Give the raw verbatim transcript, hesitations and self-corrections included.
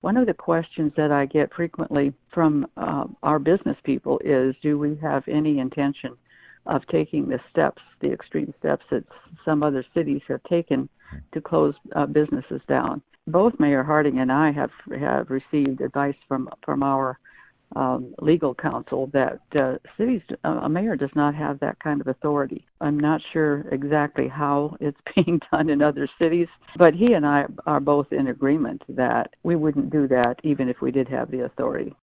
One of the questions that I get frequently from uh, our business people is, do we have any intention of taking the steps, the extreme steps that some other cities have taken to close uh, businesses down? Both Mayor Harding and I have have received advice from from our um, legal counsel that uh, cities, uh, a mayor does not have that kind of authority. I'm not sure exactly how it's being done in other cities, but he and I are both in agreement that we wouldn't do that even if we did have the authority.